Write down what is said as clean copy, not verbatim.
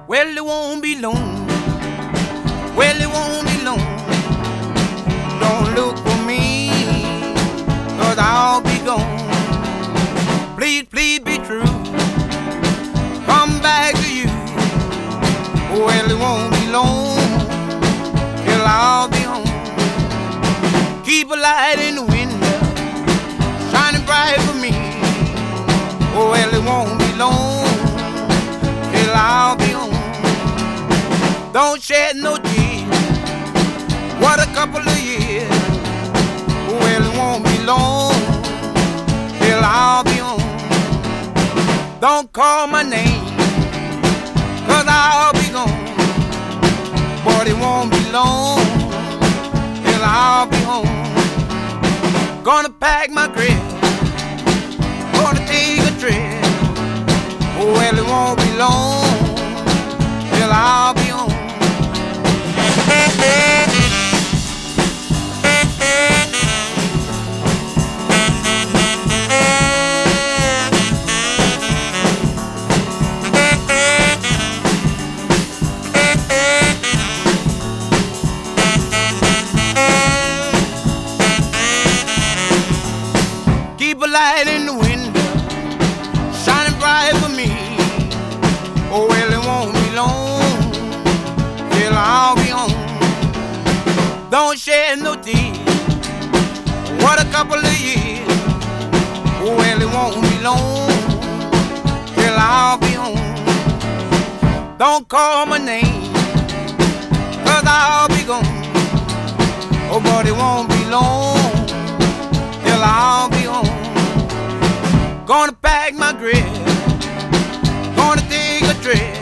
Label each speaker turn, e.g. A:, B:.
A: Well, it won't be long. Well, it won't be long. Don't look for me, 'cause I'll be gone. Please, please be true. Come back to you. Well, it won't be long till I'll be home. Keep a light in the window, shining bright for me. Well, it won't be long till I'll be home. Don't shed no tears. What a couple of years. Well, it won't be long till I'll be home. Don't call my name, 'cause I'll be gone. But it won't be long till I'll be home. Gonna pack my grip, gonna take a trip. Well, it won't be long till I'll be home. Keep a light in the window, shining bright for me. Oh, well, it won't be long till I'll be home. Don't shed no tears. What a couple of years. Oh, well, it won't be long till I'll be home. Don't call my name, 'cause I'll be gone. Oh, but it won't be long till I'll be home. Gonna pack my grip, gonna take a trip.